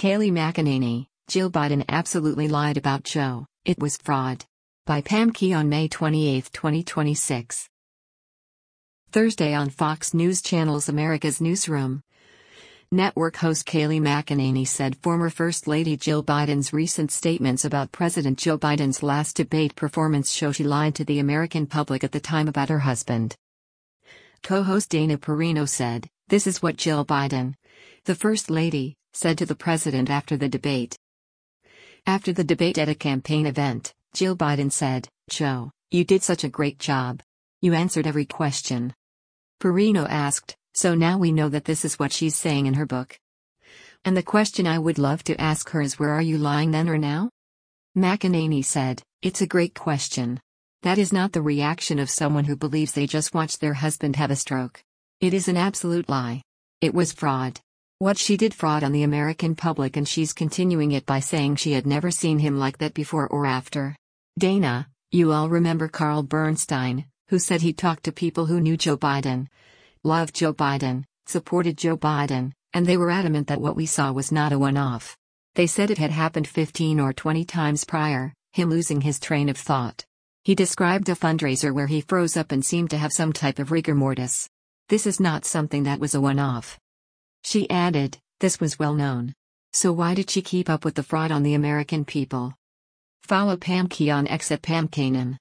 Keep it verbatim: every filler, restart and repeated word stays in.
Kayleigh McEnany, Jill Biden absolutely lied about Joe, it was fraud. By Pam Key on May twenty-eighth, twenty twenty-six. Thursday on Fox News Channel's America's Newsroom. Network host Kayleigh McEnany said former First Lady Jill Biden's recent statements about President Joe Biden's last debate performance show she lied to the American public at the time about her husband. Co-host Dana Perino said, "This is what Jill Biden, the First Lady, said to the president after the debate." After the debate at a campaign event, Jill Biden said, "Joe, you did such a great job. You answered every question." Perino asked, "So now we know that this is what she's saying in her book? And the question I would love to ask her is, where are you lying then or now?" McEnany said, "It's a great question. That is not the reaction of someone who believes they just watched their husband have a stroke. It is an absolute lie. It was fraud. What she did fraud on the American public, and she's continuing it by saying she had never seen him like that before or after." Dana, you all remember Carl Bernstein, who said he talked to people who knew Joe Biden, loved Joe Biden, supported Joe Biden, and they were adamant that what we saw was not a one-off. They said it had happened fifteen or twenty times prior, him losing his train of thought. He described a fundraiser where he froze up and seemed to have some type of rigor mortis. This is not something that was a one-off. She added, this was well known. So why did she keep up with the fraud on the American people? Follow Pam Key on X at Pam Kanan.